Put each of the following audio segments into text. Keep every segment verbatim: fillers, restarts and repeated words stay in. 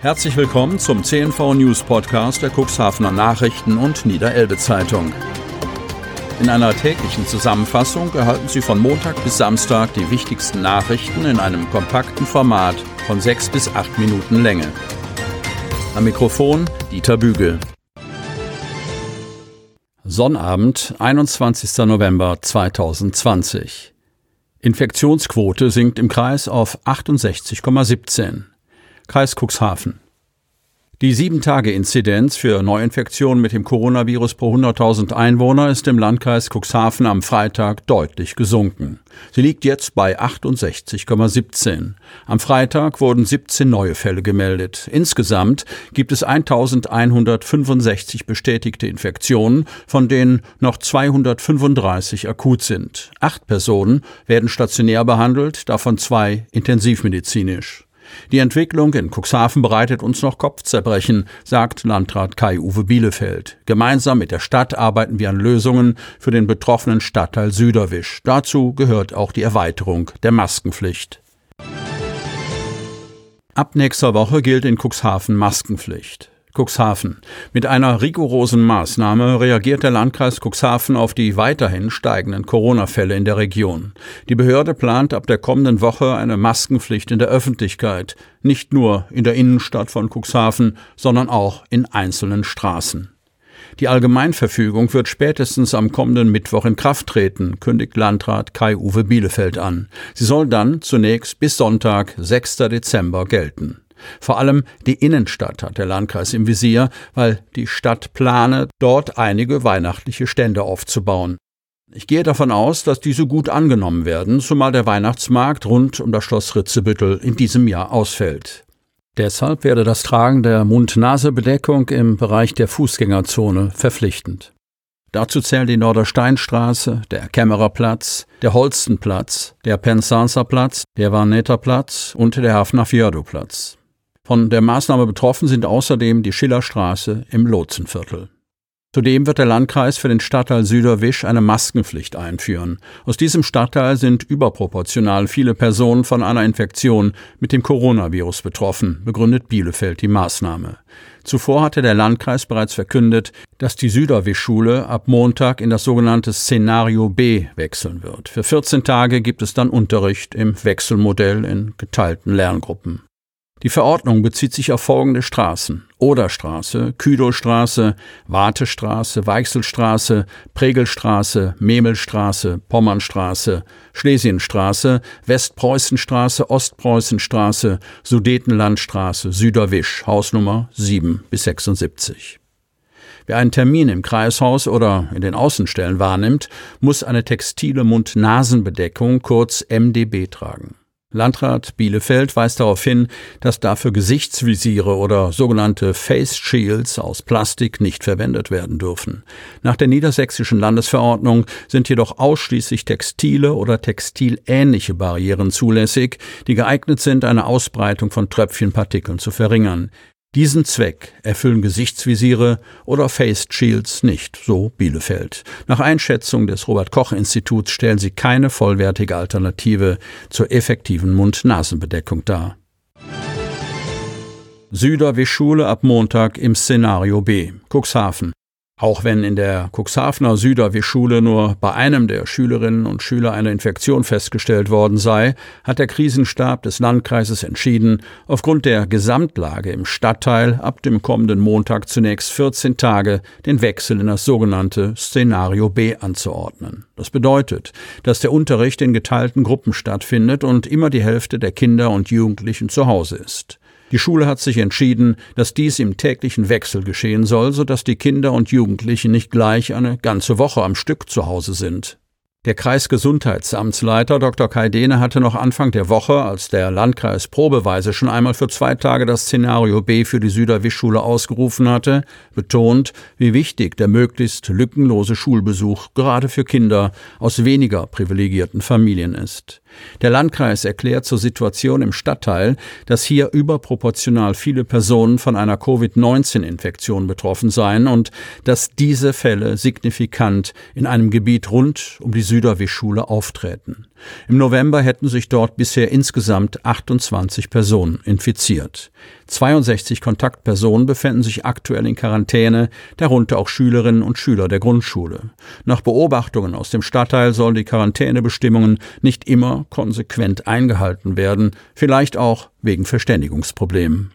Herzlich willkommen zum C N V News Podcast der Cuxhavener Nachrichten und Niederelbe Zeitung. In einer täglichen Zusammenfassung erhalten Sie von Montag bis Samstag die wichtigsten Nachrichten in einem kompakten Format von sechs bis acht Minuten Länge. Am Mikrofon Dieter Bügel. Sonnabend, einundzwanzigster November zweitausendzwanzig. Infektionsquote sinkt im Kreis auf achtundsechzig Komma siebzehn. Kreis Cuxhaven. Die sieben Tage Inzidenz für Neuinfektionen mit dem Coronavirus pro hunderttausend Einwohner ist im Landkreis Cuxhaven am Freitag deutlich gesunken. Sie liegt jetzt bei achtundsechzig Komma siebzehn. Am Freitag wurden siebzehn neue Fälle gemeldet. Insgesamt gibt es eintausendeinhundertfünfundsechzig bestätigte Infektionen, von denen noch zweihundertfünfunddreißig akut sind. Acht Personen werden stationär behandelt, davon zwei intensivmedizinisch. Die Entwicklung in Cuxhaven bereitet uns noch Kopfzerbrechen, sagt Landrat Kai-Uwe Bielefeld. Gemeinsam mit der Stadt arbeiten wir an Lösungen für den betroffenen Stadtteil Süderwisch. Dazu gehört auch die Erweiterung der Maskenpflicht. Ab nächster Woche gilt in Cuxhaven Maskenpflicht. Cuxhaven. Mit einer rigorosen Maßnahme reagiert der Landkreis Cuxhaven auf die weiterhin steigenden Corona-Fälle in der Region. Die Behörde plant ab der kommenden Woche eine Maskenpflicht in der Öffentlichkeit, nicht nur in der Innenstadt von Cuxhaven, sondern auch in einzelnen Straßen. Die Allgemeinverfügung wird spätestens am kommenden Mittwoch in Kraft treten, kündigt Landrat Kai-Uwe Bielefeld an. Sie soll dann zunächst bis Sonntag, sechster Dezember, gelten. Vor allem die Innenstadt hat der Landkreis im Visier, weil die Stadt plane, dort einige weihnachtliche Stände aufzubauen. Ich gehe davon aus, dass diese gut angenommen werden, zumal der Weihnachtsmarkt rund um das Schloss Ritzebüttel in diesem Jahr ausfällt. Deshalb werde das Tragen der Mund-Nase-Bedeckung im Bereich der Fußgängerzone verpflichtend. Dazu zählen die Nordersteinstraße, der Kämmererplatz, der Holstenplatz, der Penzanzerplatz, der Varneterplatz und der Hafnarfjörðuplatz. Von der Maßnahme betroffen sind außerdem die Schillerstraße im Lotsenviertel. Zudem wird der Landkreis für den Stadtteil Süderwisch eine Maskenpflicht einführen. Aus diesem Stadtteil sind überproportional viele Personen von einer Infektion mit dem Coronavirus betroffen, begründet Bielefeld die Maßnahme. Zuvor hatte der Landkreis bereits verkündet, dass die Süderwisch-Schule ab Montag in das sogenannte Szenario B wechseln wird. Für vierzehn Tage gibt es dann Unterricht im Wechselmodell in geteilten Lerngruppen. Die Verordnung bezieht sich auf folgende Straßen: Oderstraße, Küdowstraße, Wartestraße, Weichselstraße, Pregelstraße, Memelstraße, Pommernstraße, Schlesienstraße, Westpreußenstraße, Ostpreußenstraße, Sudetenlandstraße, Süderwisch, Hausnummer sieben bis sechsundsiebzig. Wer einen Termin im Kreishaus oder in den Außenstellen wahrnimmt, muss eine textile Mund-Nasen-Bedeckung, kurz M D B, tragen. Landrat Bielefeld weist darauf hin, dass dafür Gesichtsvisiere oder sogenannte Face Shields aus Plastik nicht verwendet werden dürfen. Nach der niedersächsischen Landesverordnung sind jedoch ausschließlich textile oder textilähnliche Barrieren zulässig, die geeignet sind, eine Ausbreitung von Tröpfchenpartikeln zu verringern. Diesen Zweck erfüllen Gesichtsvisiere oder Face Shields nicht, so Bielefeld. Nach Einschätzung des Robert-Koch-Instituts stellen sie keine vollwertige Alternative zur effektiven Mund-Nasen-Bedeckung dar. Süderwisch-Schule ab Montag im Szenario B. Cuxhaven. Auch wenn in der Cuxhavener Süderwisch-Schule nur bei einem der Schülerinnen und Schüler eine Infektion festgestellt worden sei, hat der Krisenstab des Landkreises entschieden, aufgrund der Gesamtlage im Stadtteil ab dem kommenden Montag zunächst vierzehn Tage den Wechsel in das sogenannte Szenario B anzuordnen. Das bedeutet, dass der Unterricht in geteilten Gruppen stattfindet und immer die Hälfte der Kinder und Jugendlichen zu Hause ist. Die Schule hat sich entschieden, dass dies im täglichen Wechsel geschehen soll, sodass die Kinder und Jugendlichen nicht gleich eine ganze Woche am Stück zu Hause sind. Der Kreisgesundheitsamtsleiter Doktor Kai Dehne hatte noch Anfang der Woche, als der Landkreis probeweise schon einmal für zwei Tage das Szenario B für die Süderwisch-Schule ausgerufen hatte, betont, wie wichtig der möglichst lückenlose Schulbesuch gerade für Kinder aus weniger privilegierten Familien ist. Der Landkreis erklärt zur Situation im Stadtteil, dass hier überproportional viele Personen von einer Covid neunzehn Infektion betroffen seien und dass diese Fälle signifikant in einem Gebiet rund um die Süderwisch-Schule aufträten. Im November hätten sich dort bisher insgesamt achtundzwanzig Personen infiziert. zweiundsechzig Kontaktpersonen befinden sich aktuell in Quarantäne, darunter auch Schülerinnen und Schüler der Grundschule. Nach Beobachtungen aus dem Stadtteil sollen die Quarantänebestimmungen nicht immer konsequent eingehalten werden, vielleicht auch wegen Verständigungsproblemen.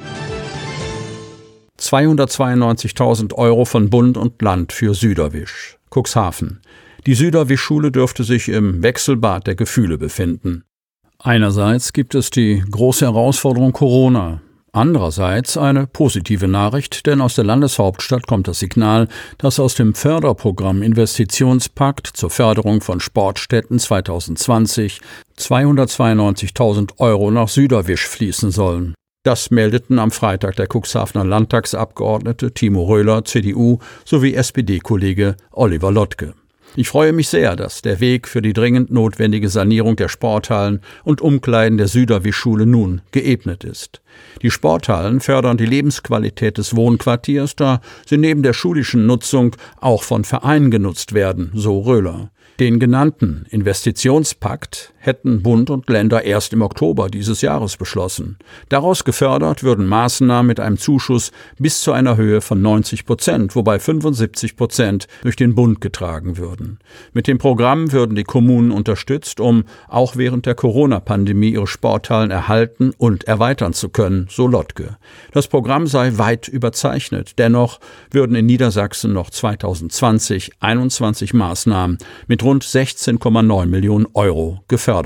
zweihundertzweiundneunzigtausend Euro von Bund und Land für Süderwisch. Cuxhaven. Die Süderwisch-Schule dürfte sich im Wechselbad der Gefühle befinden. Einerseits gibt es die große Herausforderung Corona. Andererseits eine positive Nachricht, denn aus der Landeshauptstadt kommt das Signal, dass aus dem Förderprogramm Investitionspakt zur Förderung von Sportstätten zwanzig zwanzig zweihundertzweiundneunzigtausend Euro nach Süderwisch fließen sollen. Das meldeten am Freitag der Cuxhavener Landtagsabgeordnete Timo Röhler, C D U, sowie S P D-Kollege Oliver Lottke. Ich freue mich sehr, dass der Weg für die dringend notwendige Sanierung der Sporthallen und Umkleiden der Süderwisch-Schule nun geebnet ist. Die Sporthallen fördern die Lebensqualität des Wohnquartiers, da sie neben der schulischen Nutzung auch von Vereinen genutzt werden, so Röhler. Den genannten Investitionspakt hätten Bund und Länder erst im Oktober dieses Jahres beschlossen. Daraus gefördert würden Maßnahmen mit einem Zuschuss bis zu einer Höhe von neunzig Prozent, wobei fünfundsiebzig Prozent durch den Bund getragen würden. Mit dem Programm würden die Kommunen unterstützt, um auch während der Corona-Pandemie ihre Sporthallen erhalten und erweitern zu können, so Lottke. Das Programm sei weit überzeichnet. Dennoch würden in Niedersachsen noch zwanzig zwanzig einundzwanzig Maßnahmen mit rund sechzehn Komma neun Millionen Euro gefördert.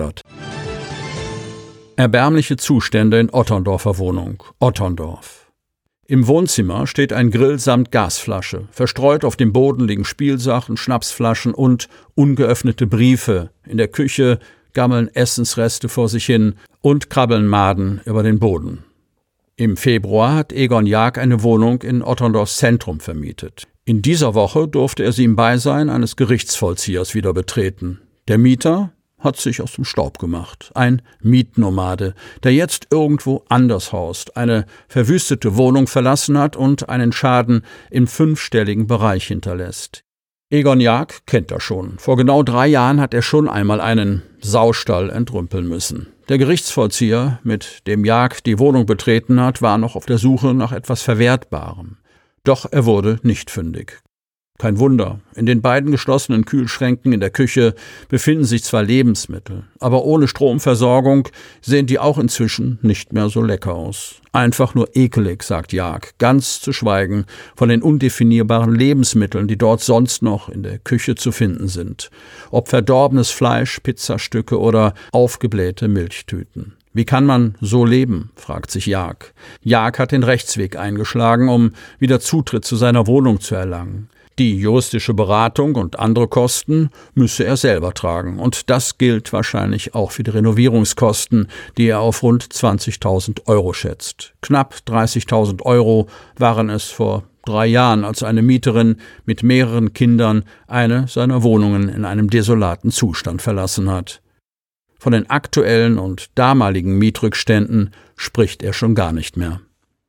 Erbärmliche Zustände in Otterndorfer Wohnung. Otterndorf. Im Wohnzimmer steht ein Grill samt Gasflasche. Verstreut auf dem Boden liegen Spielsachen, Schnapsflaschen und ungeöffnete Briefe. In der Küche gammeln Essensreste vor sich hin und krabbeln Maden über den Boden. Im Februar hat Egon Jaak eine Wohnung in Otterndorfs Zentrum vermietet. In dieser Woche durfte er sie im Beisein eines Gerichtsvollziehers wieder betreten. Der Mieter hat sich aus dem Staub gemacht. Ein Mietnomade, der jetzt irgendwo anders haust, eine verwüstete Wohnung verlassen hat und einen Schaden im fünfstelligen Bereich hinterlässt. Egon Jaak kennt er schon. Vor genau drei Jahren hat er schon einmal einen Saustall entrümpeln müssen. Der Gerichtsvollzieher, mit dem Jaak die Wohnung betreten hat, war noch auf der Suche nach etwas Verwertbarem. Doch er wurde nicht fündig. Kein Wunder, in den beiden geschlossenen Kühlschränken in der Küche befinden sich zwar Lebensmittel, aber ohne Stromversorgung sehen die auch inzwischen nicht mehr so lecker aus. Einfach nur ekelig, sagt Jaak, ganz zu schweigen von den undefinierbaren Lebensmitteln, die dort sonst noch in der Küche zu finden sind. Ob verdorbenes Fleisch, Pizzastücke oder aufgeblähte Milchtüten. Wie kann man so leben, fragt sich Jaak. Jaak hat den Rechtsweg eingeschlagen, um wieder Zutritt zu seiner Wohnung zu erlangen. Die juristische Beratung und andere Kosten müsse er selber tragen. Und das gilt wahrscheinlich auch für die Renovierungskosten, die er auf rund zwanzigtausend Euro schätzt. Knapp dreißigtausend Euro waren es vor drei Jahren, als eine Mieterin mit mehreren Kindern eine seiner Wohnungen in einem desolaten Zustand verlassen hat. Von den aktuellen und damaligen Mietrückständen spricht er schon gar nicht mehr.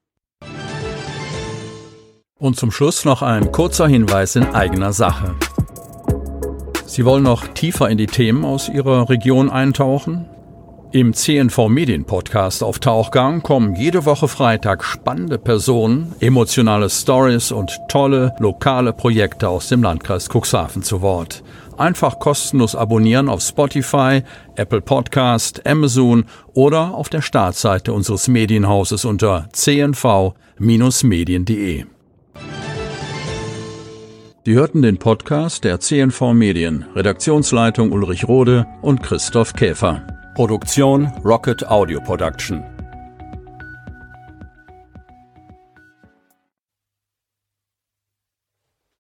Und zum Schluss noch ein kurzer Hinweis in eigener Sache. Sie wollen noch tiefer in die Themen aus Ihrer Region eintauchen? Im C N V Medien Podcast auf Tauchgang kommen jede Woche Freitag spannende Personen, emotionale Stories und tolle lokale Projekte aus dem Landkreis Cuxhaven zu Wort. Einfach kostenlos abonnieren auf Spotify, Apple Podcast, Amazon oder auf der Startseite unseres Medienhauses unter c n v Bindestrich medien punkt de. Sie hörten den Podcast der C N V Medien, Redaktionsleitung Ulrich Rode und Christoph Käfer. Produktion Rocket Audio Production.